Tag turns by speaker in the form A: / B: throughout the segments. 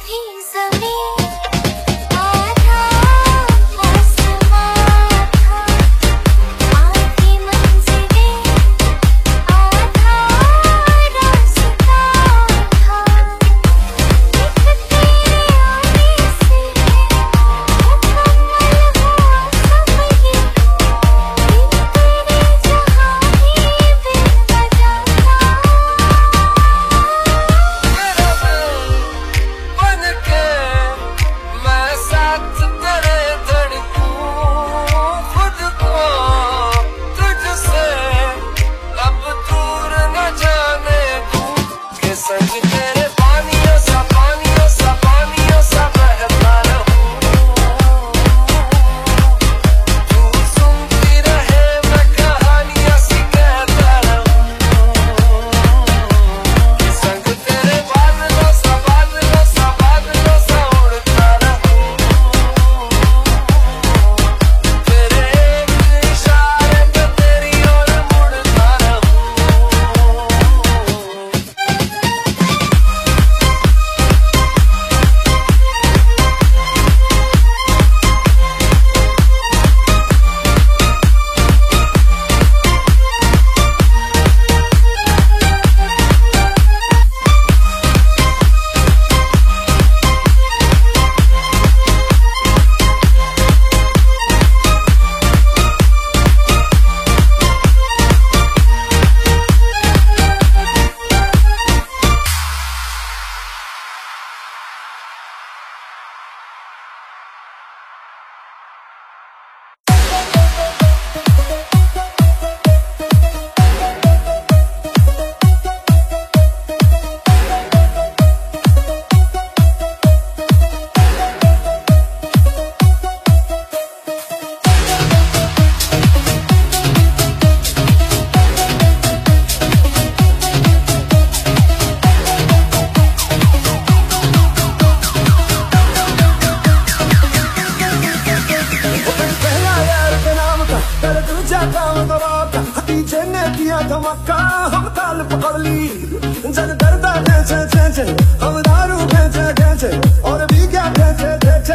A: धमाका हम ताल पकड़ ली जन दर्दा ढेंचे हम दारू ढेंचे और भी क्या ढेंचे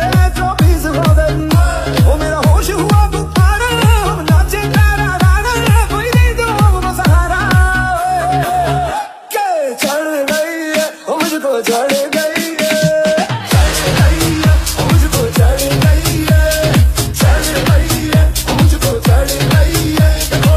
A: 24 हो गए वो मेरा होश हुआ बुखारा हम नाचे तारा राना कोई नहीं दो हमको सहारा के चढ़ गई है मुझको चढ़ गई है मुझको चढ़ गई है चढ़ गई है मुझको चढ़ गई है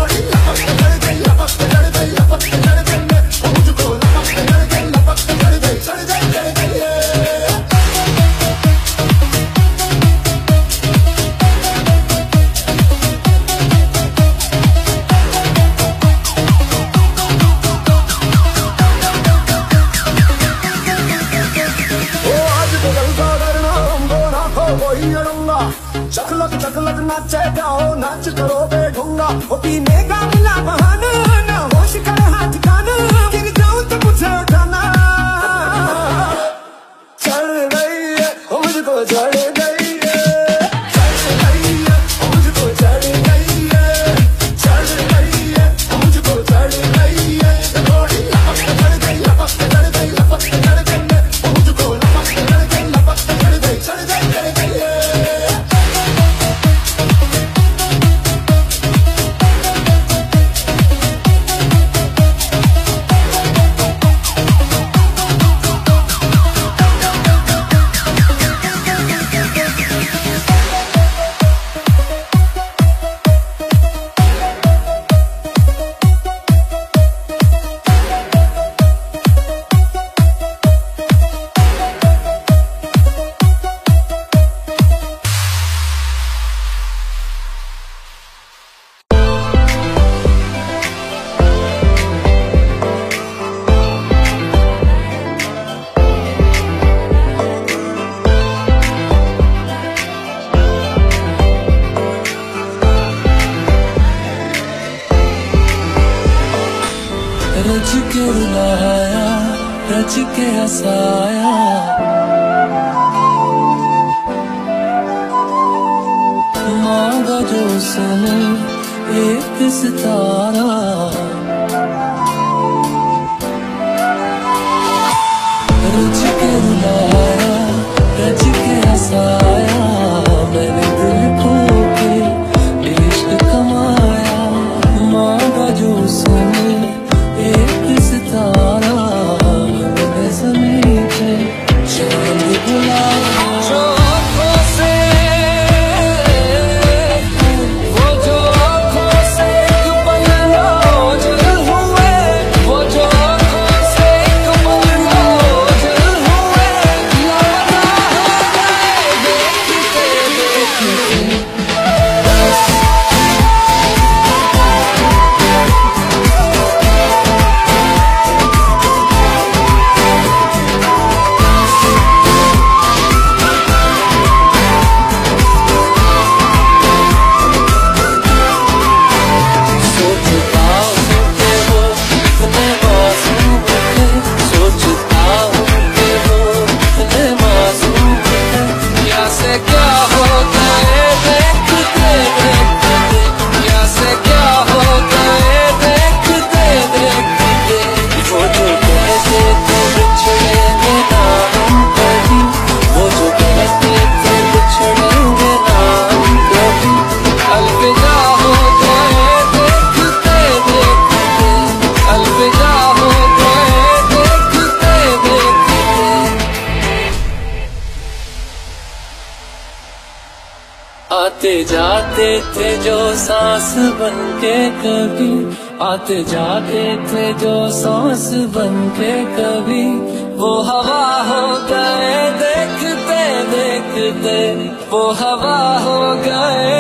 A: चकलक नाचे जाओ नाच करो बेढूंगा वो पीने का मिला बहाना ना होश कर हाथ खाना गिर जाऊं तो मुझे उठाना चढ़ गई है मुझको चढ़ गई है चढ़ गई है मुझको चढ़ गई है चढ़ गई है मुझको चढ़ गई है थोड़ी लपक चढ़ गई लपक चढ़ गई लपक चढ़ गई मुझको लपक चढ़ गई लपक चढ़ गई चढ़ गई है
B: रच के रुलाया रच के हंसाया मांगा जो उसने एक सितारा रच के रुलाया आते जाते थे जो सांस बनके कभी, आते जाते थे जो सांस बनके कभी, वो हवा हो गए देखते देखते, वो हवा हो गए।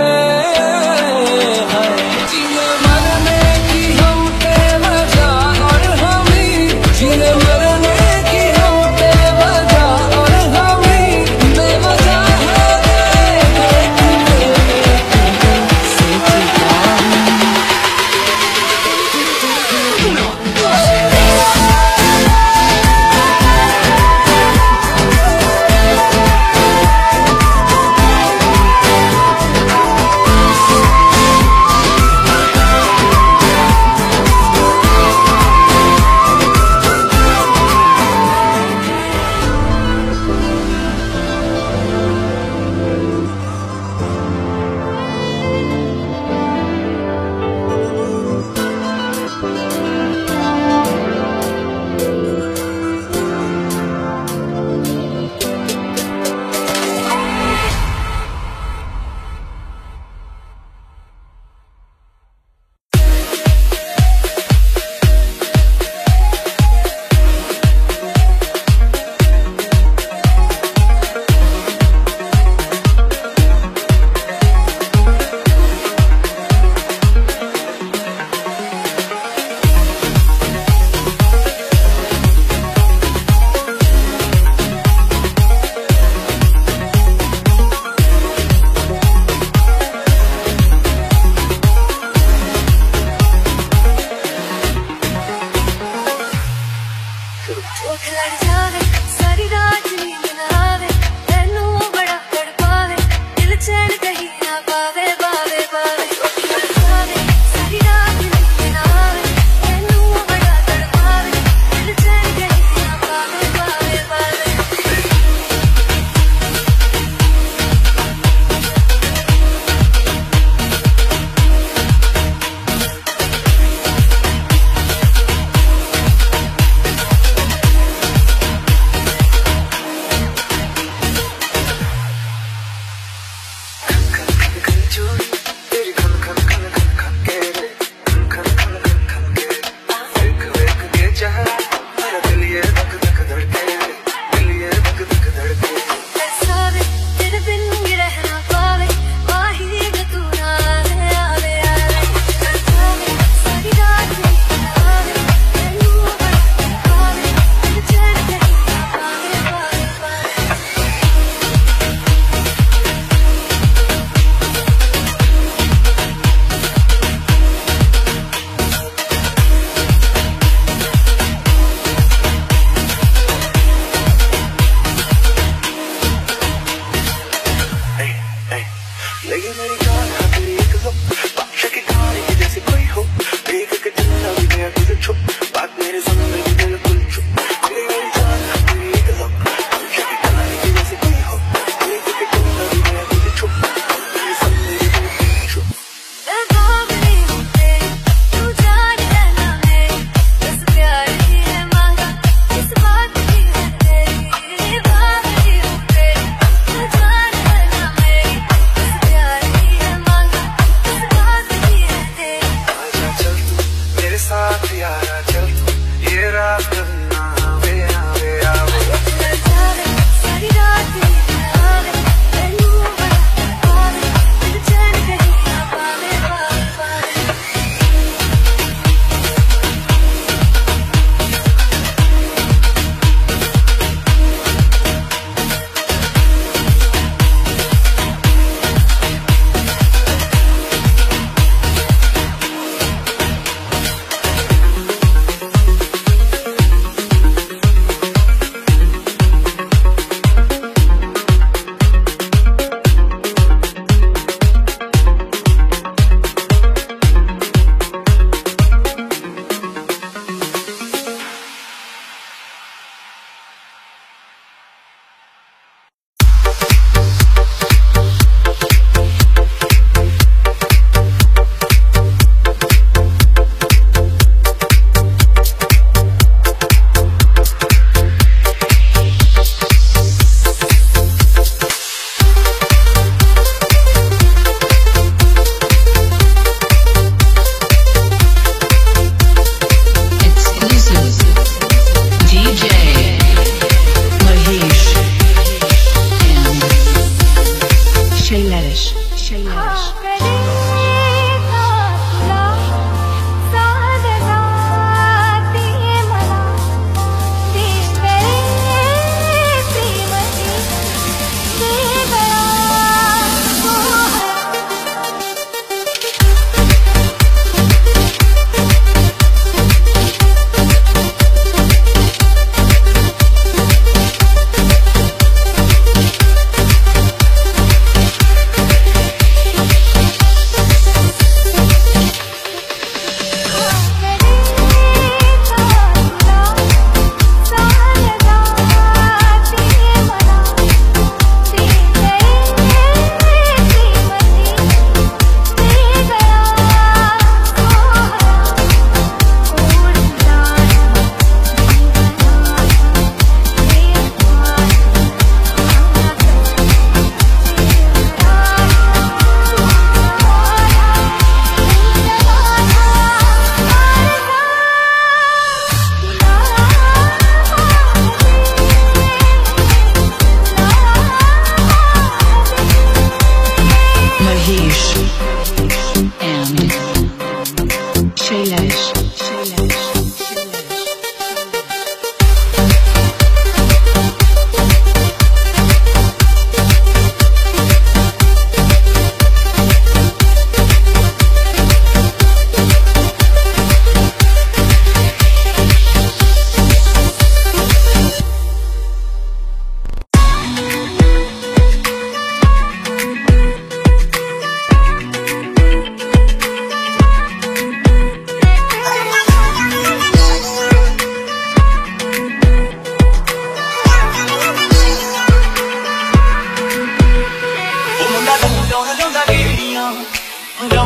B: जीने मरने की हम बेवजह और हम ही, जीने मरने की हम बेवजह और हम ही बेवजह हो गए। सोचता हूँ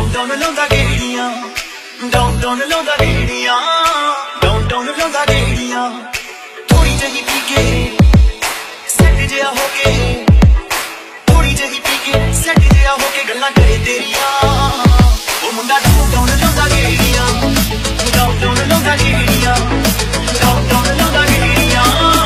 A: डाउन लाउंदा गेड़ियां डाउन लाउंदा गेड़ियां डाउन लाउंदा गेड़ियां थोड़ी जही पी के सेट जिया होके थोड़ी जही पी के सेट जिया होके गल्लां करे तेरियां ओ मुंडा डाउन लाउंदा गेड़ियां डाउन लाउंदा गेड़ियां डाउन लाउंदा गेड़ियां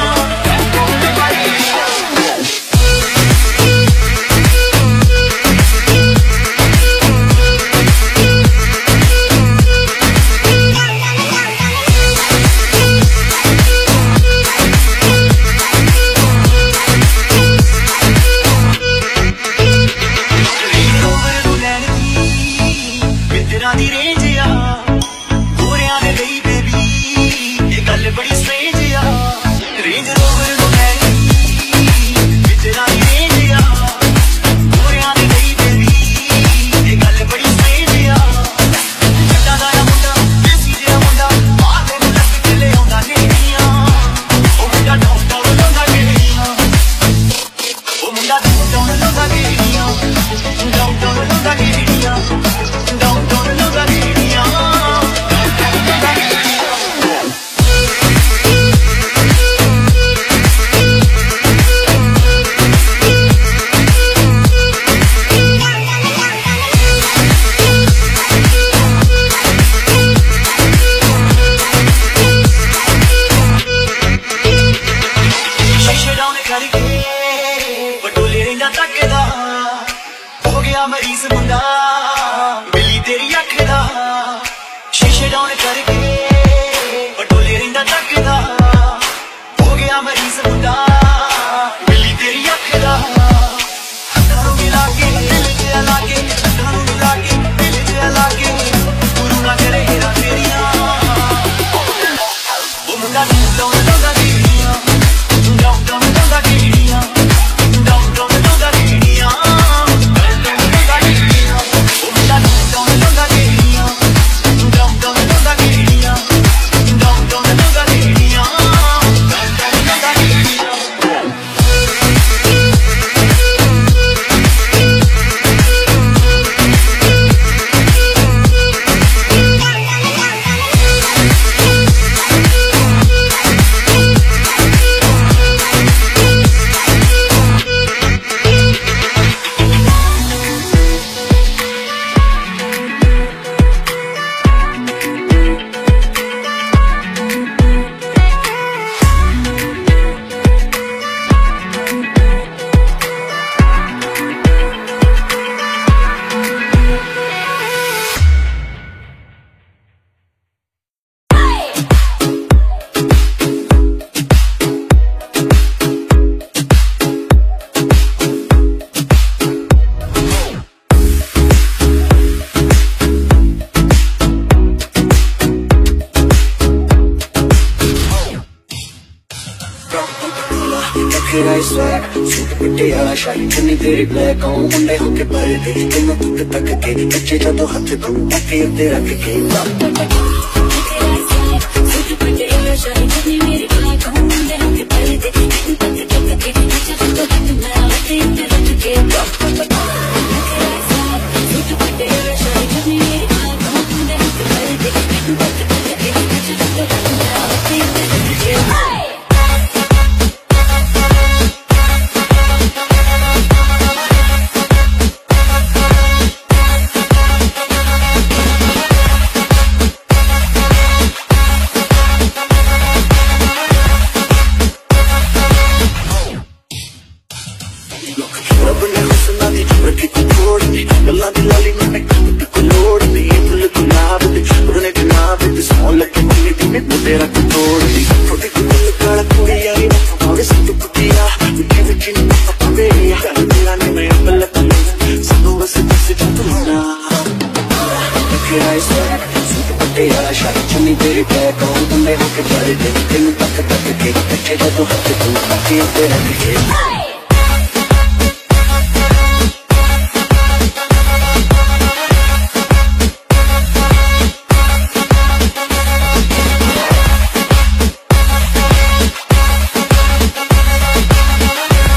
C: तेरी ब्लैक आऊं मुंडे होके भर दे तेनों टूट तक के बच्चे जदों हथ तू बाकी उत्ते रख के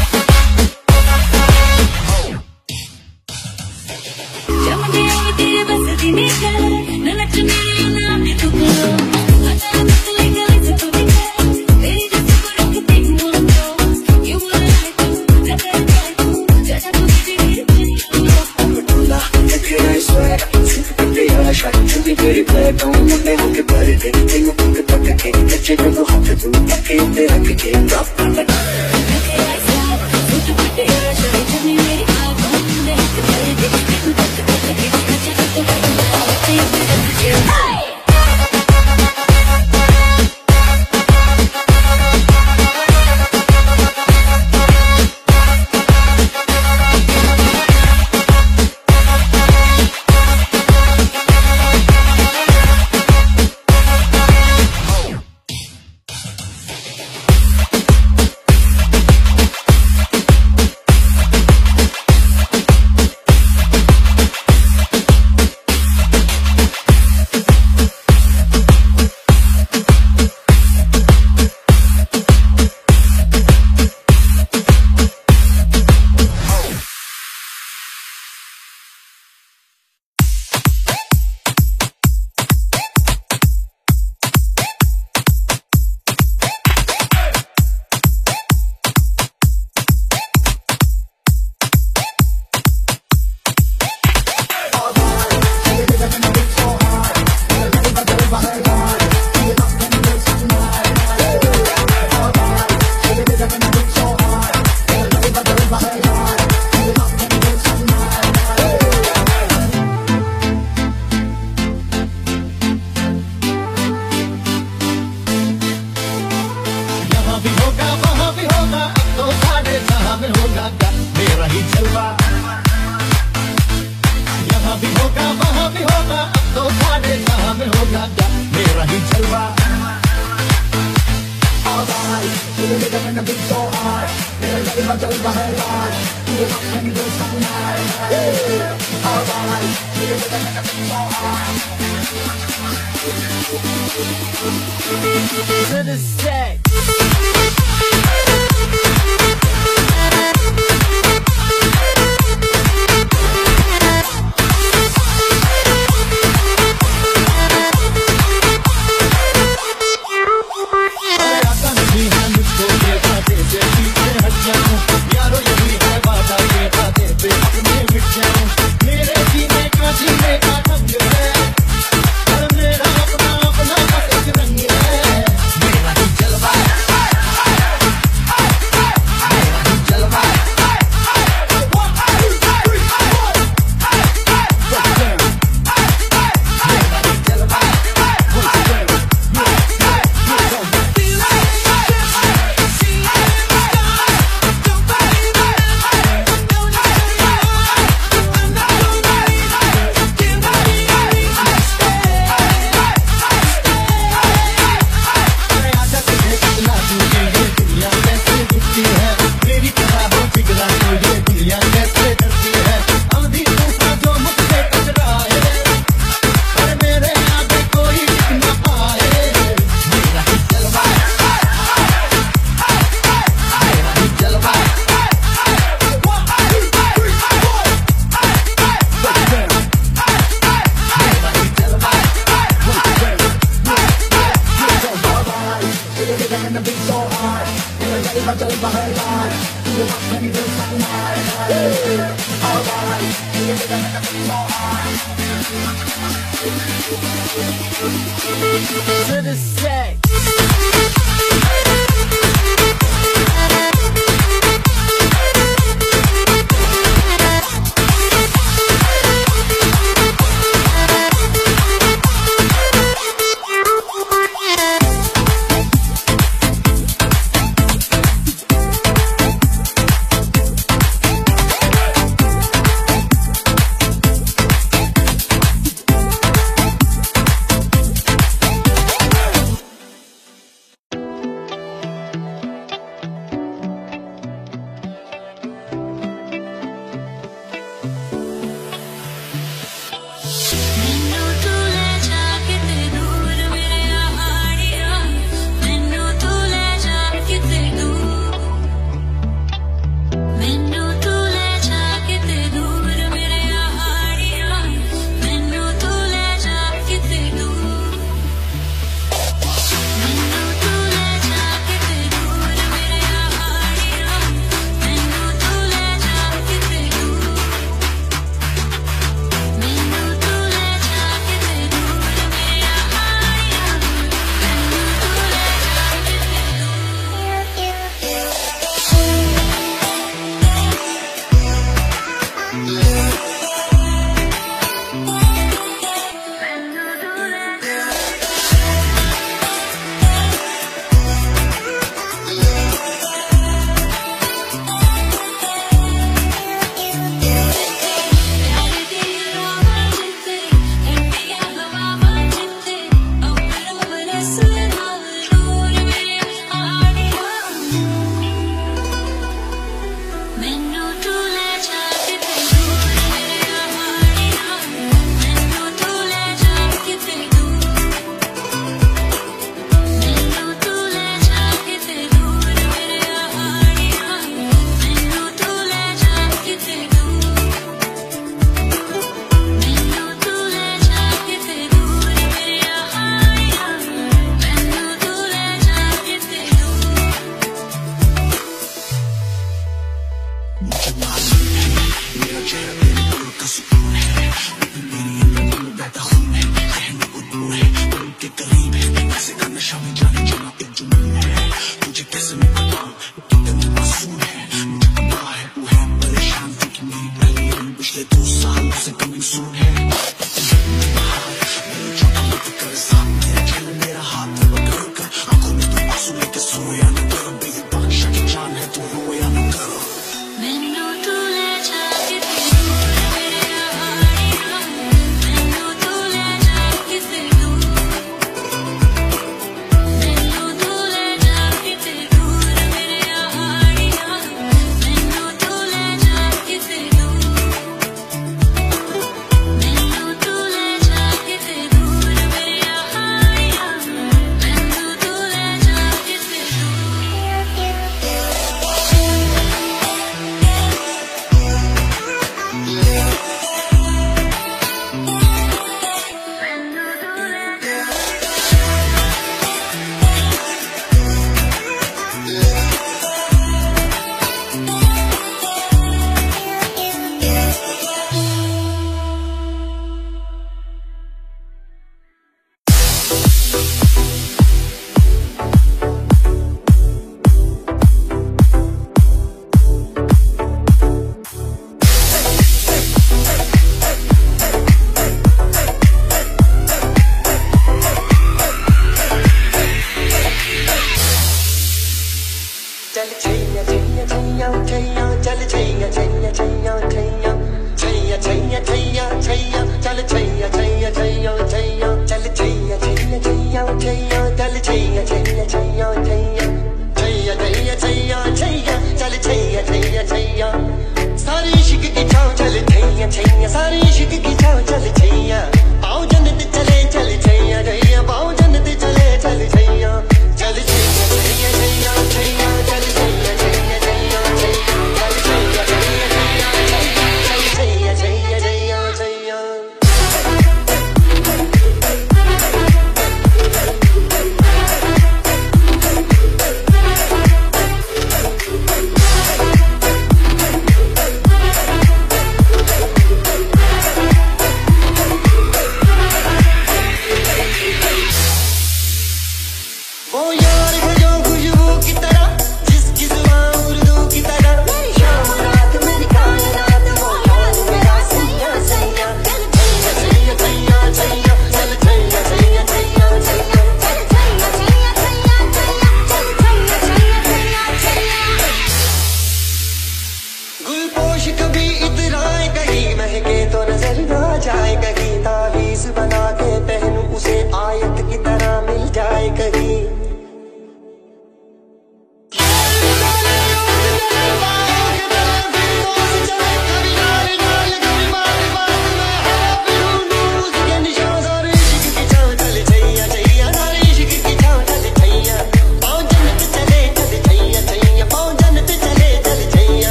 D: तेरे
A: To the set. To the set.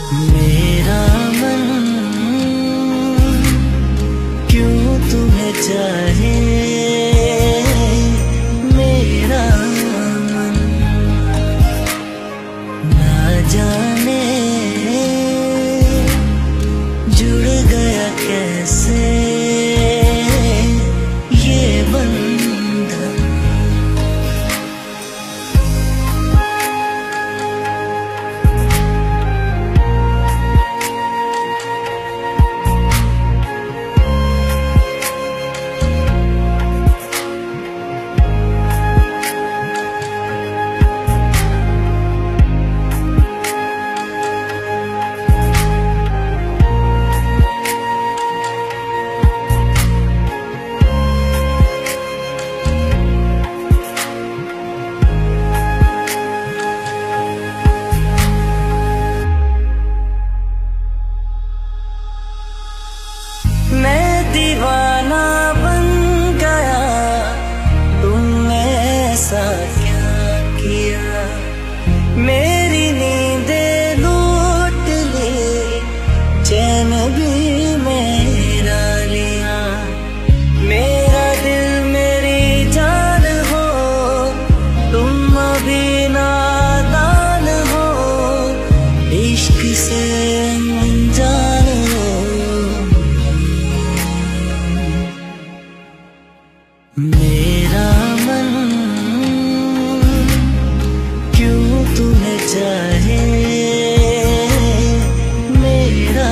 B: मेरा मन क्यों तुम्हें चाहे, मेरा मन ना जाने जुड़ गया कैसे ये बंधन। मैं दीवाना बन गया, तुमने ऐसा क्या किया, मेरी नींदें लूट ली, चैन भी मेरा लिया, मेरा दिल मेरी जान हो, तुम अभी नादान हो, इश्क से अनजान हो। मेरा मन क्यों तुम्हें चाहे, मेरा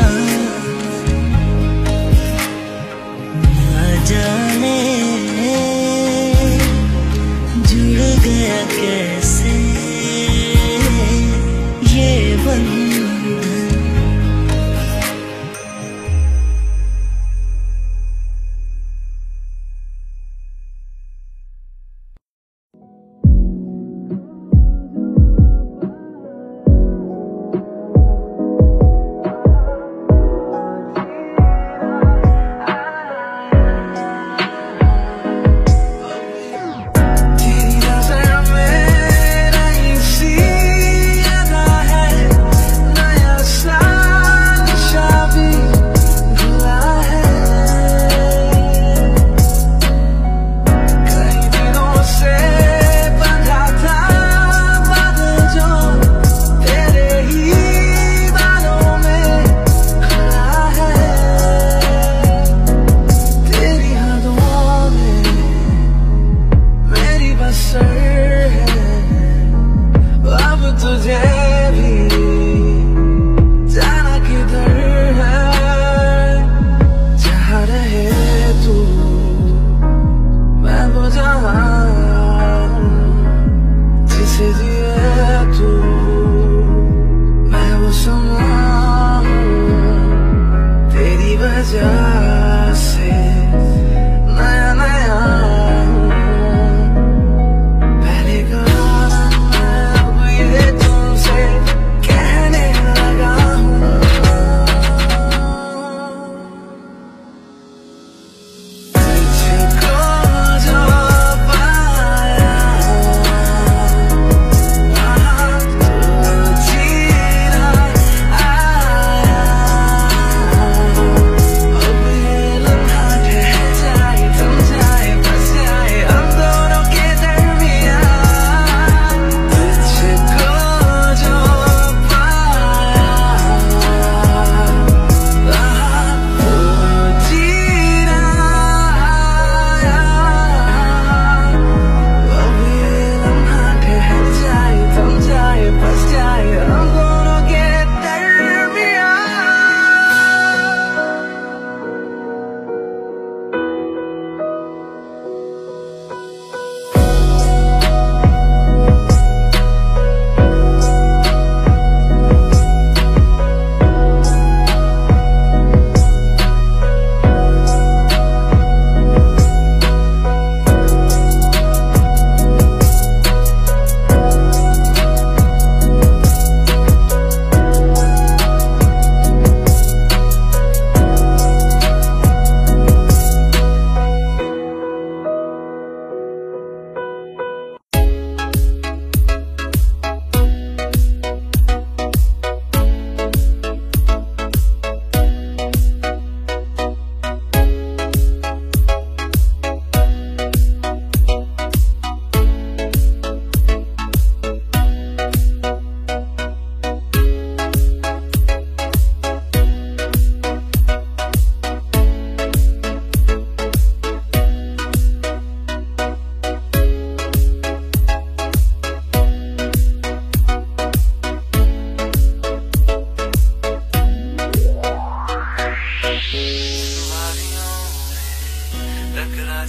B: ना जाने जुड़ गया कैसे ये बंधन।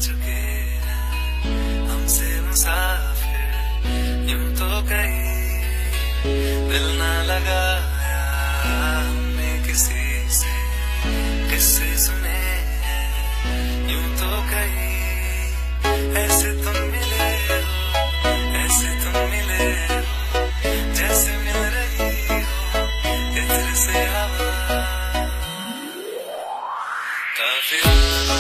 B: चुके हैं हमसे मुसाफिर यूं तो कहीं दिल ना लगाया हमने किसी से किससे सुने हैं यूं तो कहीं ऐसे तुम मिले हो ऐसे तुम मिले हो जैसे मिल रही हो इत्र से हवा काफिराना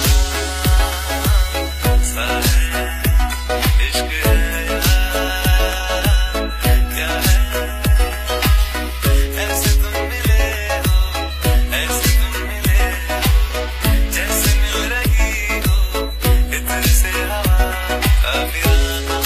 B: सा है इश्क है यार क्या है ऐसे तुम मिले हो ऐसे तुम मिले हो जैसे मिल रही हो इत्र से हवा काफिराना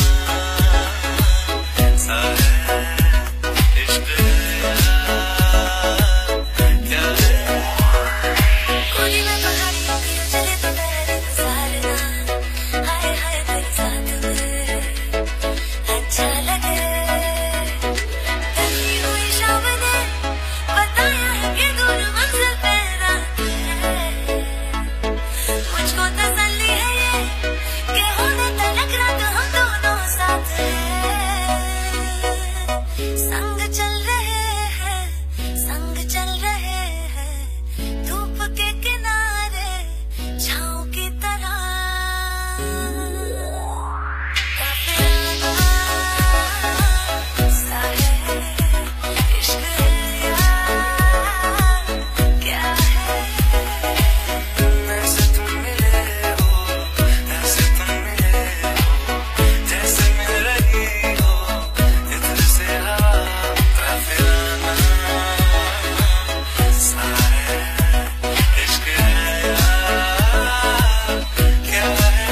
B: सा है इश्क है यार क्या है
D: कोई ना तुम्हारी अखियों चले तो मेरे गुजारना हाय हाय तेरे साथ में अच्छा लगे कभी हुई शाम ने बताया है कि दूर मंजिल पे रात है मुझको तसल्ली है ये कि होने तलक रात हम दोनों साथ हैं संग चल रहे हैं धूप के किनारे छाँव की तरह काफिराना सा है इश्क है यार क्या है
B: ऐसे तुम मिले हो ऐसे तुम मिले हो जैसे मिल रही हो इत्र से हवा काफिराना सा है इश्क है यार क्या है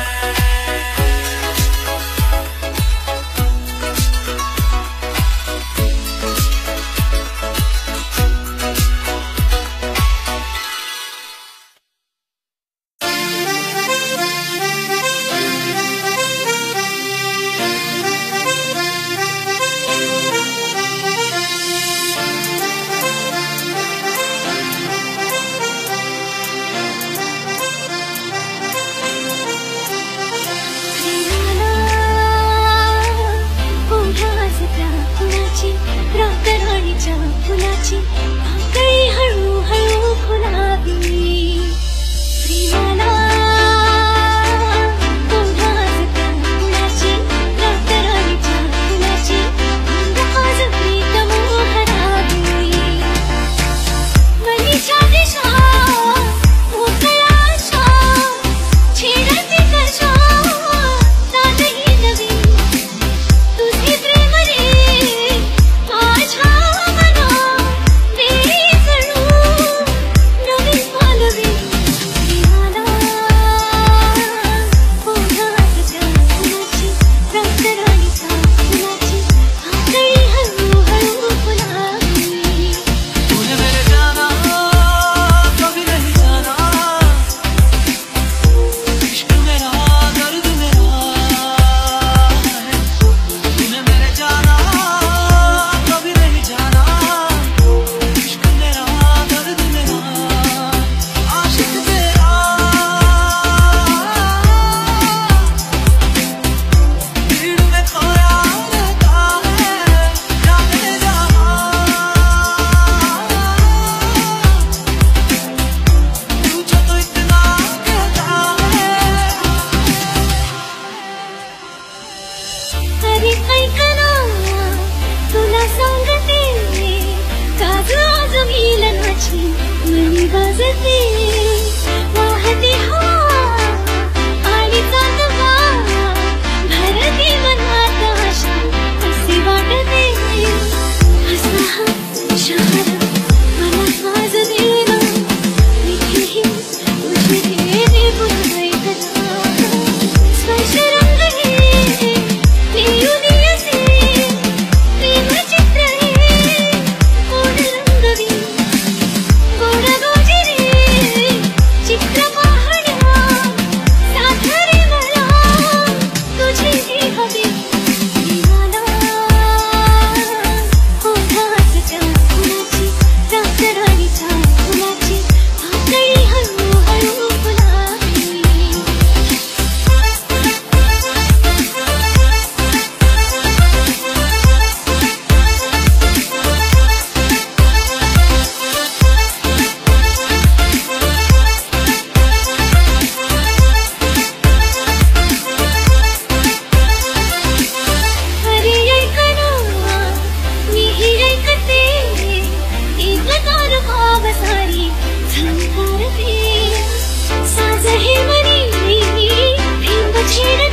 D: फुलाची रातराणीच्या फुलाची पाकळी हळूहळू खुलावी प्रियाला पुन्हा फुलाची रातराणीच्या फुलाची आज प्रीतम हरावी मनीषा दिशा मोकळ्या आशा छेडती कशा नाही नवी तुझी प्रेम रे माझ्या मना देई जणू नवीन मालवी प्रियाला पुन्हा फुलाची रातराणीच्या फुलाची पाकळी हळूहळू फुलावी
B: तूने मेरे जाना कभी नहीं जाना इश्क मेरा दर्द मेरा है तूने मेरे जाना कभी नहीं जाना इश्क मेरा दर्द मेरा आशिक तेरा भीड़ में खोया रहता है जाने जहाँ तुझे तो इतना कहता है
D: अरे ऐकना तुला सांगते काज आज मिलनाची मनी वाजते वाहते हवा आणि चांदवा भरती मनात आशा असे वाटते असा हा शहर मला आज देना इथेही तुझे देते पुन्हा ऐकना स्पर्श रंग हे पिऊ दियसे प्रेम चित्र हे गोड रंगवी गोड गोजिरे सारी झंकार भी साज है मनी भी बछेड़